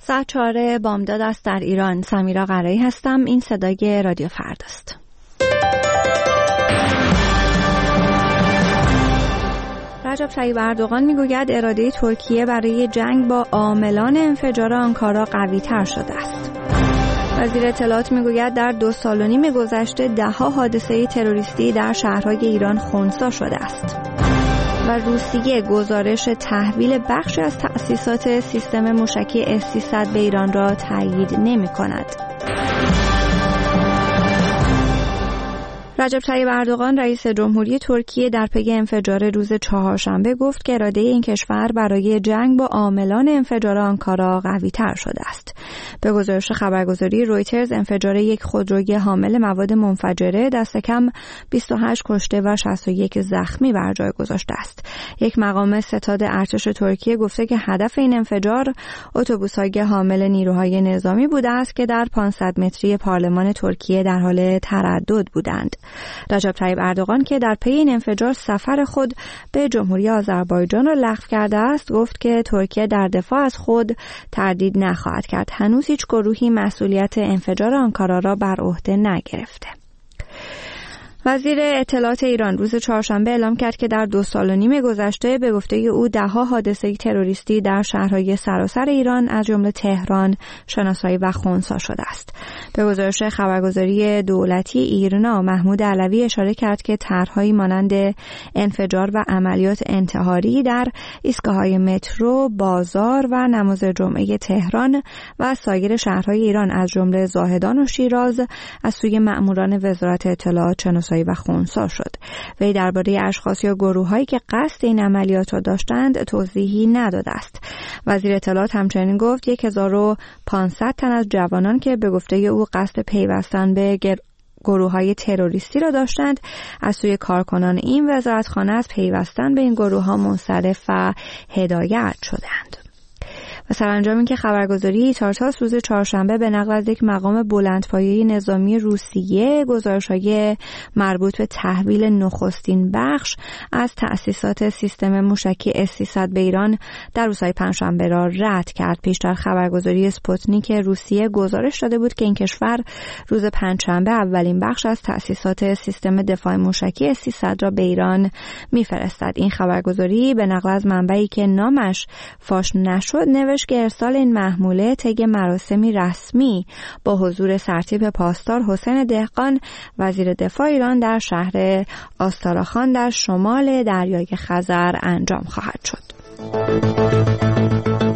ساعت 4 بامداد است در ایران. سمیرا قرایی هستم. این صدای رادیو فرداست. رجب طیب اردوغان میگوید اراده ترکیه برای جنگ با عاملان انفجار آنکارا قوی تر شده است. وزیر اطلاعات میگوید در 2.5 سال گذشته 10 حادثه تروریستی در شهرهای ایران خنثی شده است. و روسیه گزارش تحویل بخشی از تأسیسات سیستم موشکی S-300 به ایران را تایید نمی‌کند. رجب طیب اردوغان رئیس جمهوری ترکیه در پی انفجار روز چهارشنبه گفت که اراده این کشور برای جنگ با عاملان انفجار آنکارا قوی تر شده است. به گزارش خبرگزاری رویترز انفجار یک خودروی حامل مواد منفجره دست کم 28 کشته و 61 زخمی بر جای گذاشته است. یک مقام ستاد ارتش ترکیه گفته که هدف این انفجار اتوبوس‌های حامل نیروهای نظامی بوده است که در 500 متری پارلمان ترکیه در حال تردد بودند. رجب طیب اردوغان که در پی این انفجار سفر خود به جمهوری آذربایجان را لغو کرده است، گفت که ترکیه در دفاع از خود تردید نخواهد کرد. هنوز هیچ گروهی مسئولیت انفجار آنکارا را بر عهده نگرفته. وزیر اطلاعات ایران روز چهارشنبه اعلام کرد که در 2.5 سال گذشته به گفته او 10 حادثه تروریستی در شهرهای سراسر ایران از جمله تهران شناسایی و خنثی شده است. به گزارش خبرگزاری دولتی ایرنا محمود علوی اشاره کرد که طرح‌هایی مانند انفجار و عملیات انتحاری در ایستگاه‌های مترو، بازار و نماز جمعه تهران و سایر شهرهای ایران از جمله زاهدان و شیراز از سوی مأموران وزارت اطلاعات شناسایی و خنثی شد. وی درباره اشخاص یا گروه‌هایی که قصد این عملیات را داشتند توضیحی نداده است. وزیر اطلاعات همچنین گفت 1500 تن از جوانان که به گفته او قصد پیوستن به گروه‌های تروریستی را داشتند از سوی کارکنان این وزارتخانه از پیوستن به این گروه‌ها منصرف و هدایت شدند. و سرانجام اینکه خبرگزاری تارتاس روز چهارشنبه به نقل از یک مقام بلندپایه نظامی روسیه گزارش‌های مربوط به تحویل نخستین بخش از تأسیسات سیستم موشکی S-300 به ایران در روزهای پنجشنبه را رد کرد. پیشتر خبرگزاری اسپوتنیک روسیه گزارش داده بود که این کشور روز پنجشنبه اولین بخش از تأسیسات سیستم دفاع موشکی S-300 را به ایران می‌فرستد. این خبرگزاری به نقل از منبعی که نامش فاش نشد نوشت که ارسال این محموله طی مراسمی رسمی با حضور سرتیپ پاسدار حسین دهقان وزیر دفاع ایران در شهر آستاراخان در شمال دریای خزر انجام خواهد شد.